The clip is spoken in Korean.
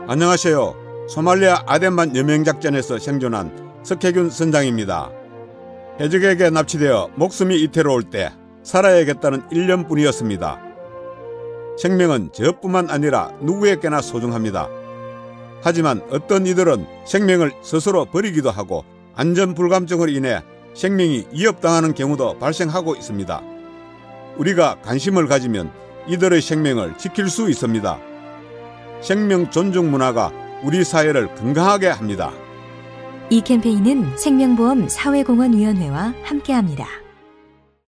안녕하세요. 소말리아 아덴만 여명작전에서 생존한 석혜균 선장입니다. 해적에게 납치되어 목숨이 이태로울 때 살아야겠다는 일념뿐이었습니다. 생명은 저뿐만 아니라 누구에게나 소중합니다. 하지만 어떤 이들은 생명을 스스로 버리기도 하고 안전불감증으로 인해 생명이 위협당하는 경우도 발생하고 있습니다. 우리가 관심을 가지면 이들의 생명을 지킬 수 있습니다. 생명 존중 문화가 우리 사회를 건강하게 합니다. 이 캠페인은 생명보험 사회공헌위원회와 함께합니다.